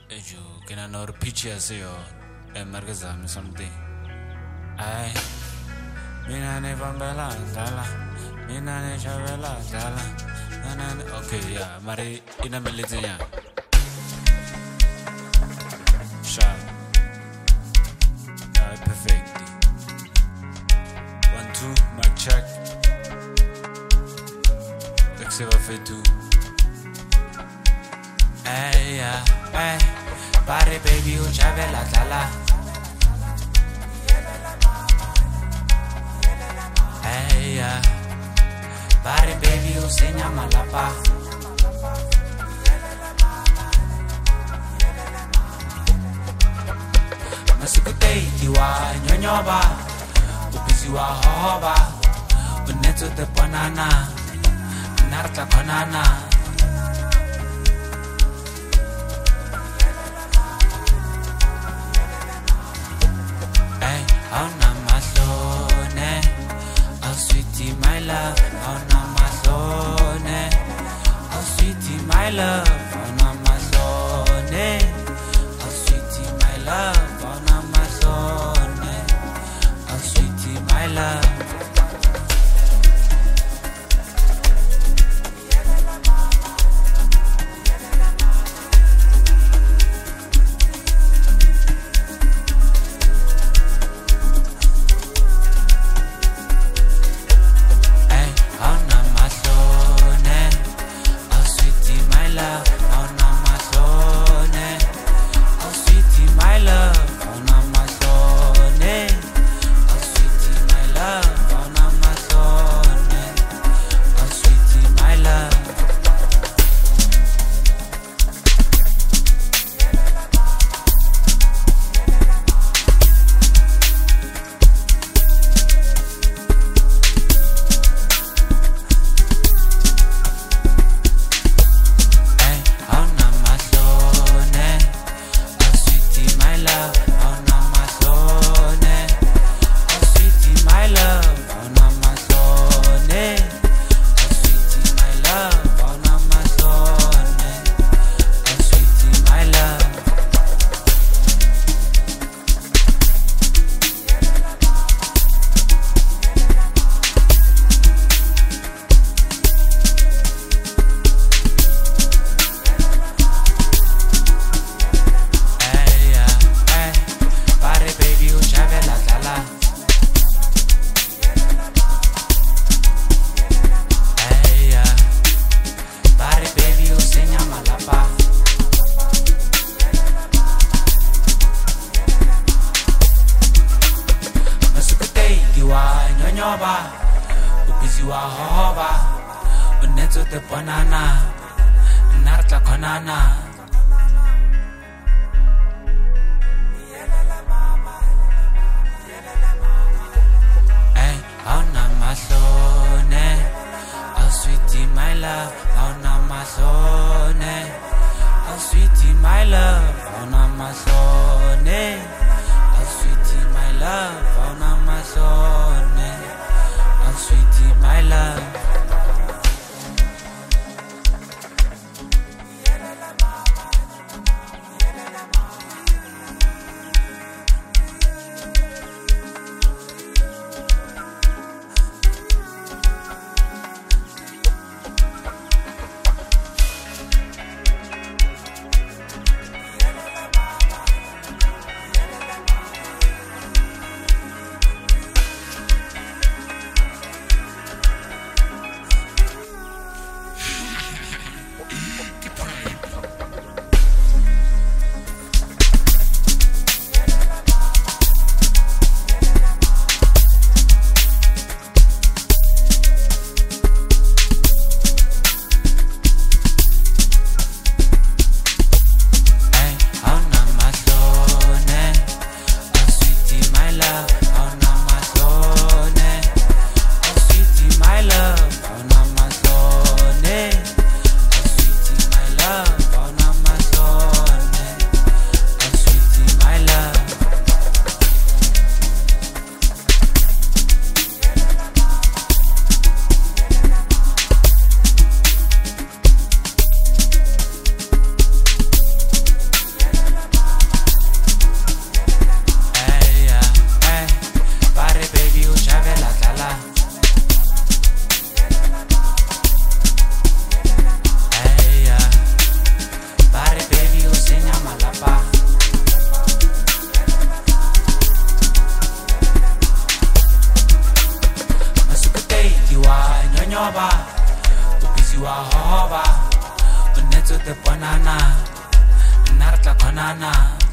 Ejo, can I know the picture say yo? Margaza, something. I Mina never bella, Zala. Mina never Zala. Okay, yeah, Mari in a militia. Sharp. Perfect. 1, 2, my check. Exceva fait tout. Hey, hey, pare baby, o chave la tala. Hey, pare baby, o senya malapa. Masikutei diwa nyonyoba, upisiwa hoba, uneto te banana, narta banana. Oh, namahlone, oh sweetie my love, oh namahlone, oh sweetie my love, oh namahlone, oh sweetie my love, oh namahlone, oh sweetie my love. Upisiwa hoba, uneto te banana, narta banana. Hey, oh namahlone, oh sweetie my love, oh namahlone, oh sweetie my love, oh namahlone, oh sweetie my love, oh namahlone, oh sweetie my love. siwa hoba unetso te banana narta banana